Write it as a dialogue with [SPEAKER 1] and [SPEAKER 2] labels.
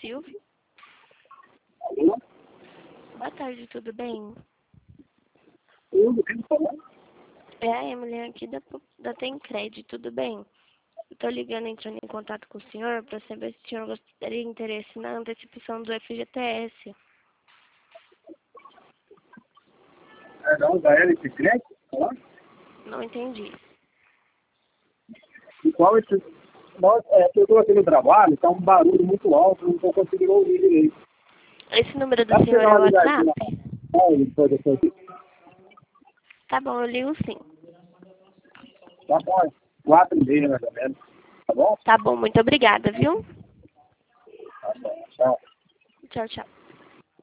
[SPEAKER 1] Silvio.
[SPEAKER 2] Alô?
[SPEAKER 1] Boa tarde, tudo bem?
[SPEAKER 2] Tudo, quem tá falando?
[SPEAKER 1] É a Emily aqui da Tencred, tudo bem? Eu tô ligando, entrando em contato com o senhor para saber se o senhor teria interesse na antecipação do FGTS.
[SPEAKER 2] Não, da Hélice Crédito, tá?
[SPEAKER 1] Não entendi.
[SPEAKER 2] E qual esse... Nossa, eu estou aqui no trabalho, tá um barulho muito alto, não estou conseguindo ouvir direito.
[SPEAKER 1] Esse número do
[SPEAKER 2] Dá pra você
[SPEAKER 1] senhor
[SPEAKER 2] dar
[SPEAKER 1] é o
[SPEAKER 2] uma ligadinha
[SPEAKER 1] WhatsApp?
[SPEAKER 2] lá? Depois.
[SPEAKER 1] Tá bom, eu ligo sim.
[SPEAKER 2] Tá bom, 4h30 mais ou menos. Tá bom?
[SPEAKER 1] Tá bom, muito obrigada, viu?
[SPEAKER 2] Tá bom, tchau.
[SPEAKER 1] Tchau, tchau.